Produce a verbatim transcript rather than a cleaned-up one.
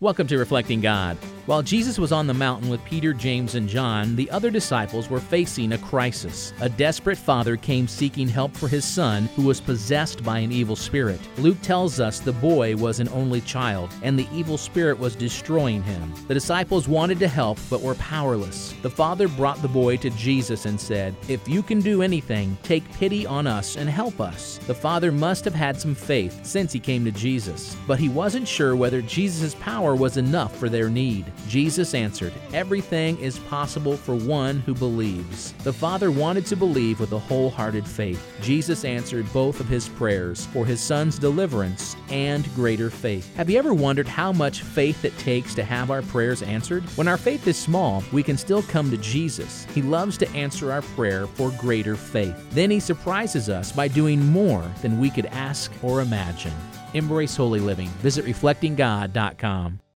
Welcome to Reflecting God. While Jesus was on the mountain with Peter, James, and John, the other disciples were facing a crisis. A desperate father came seeking help for his son who was possessed by an evil spirit. Luke tells us the boy was an only child, and the evil spirit was destroying him. The disciples wanted to help, but were powerless. The father brought the boy to Jesus and said, "If you can do anything, take pity on us and help us." The father must have had some faith since he came to Jesus, but he wasn't sure whether Jesus' power was enough for their need. Jesus answered, "Everything is possible for one who believes." The Father wanted to believe with a wholehearted faith. Jesus answered both of his prayers for his son's deliverance and greater faith. Have you ever wondered how much faith it takes to have our prayers answered? When our faith is small, we can still come to Jesus. He loves to answer our prayer for greater faith. Then he surprises us by doing more than we could ask or imagine. Embrace holy living. Visit reflecting god dot com.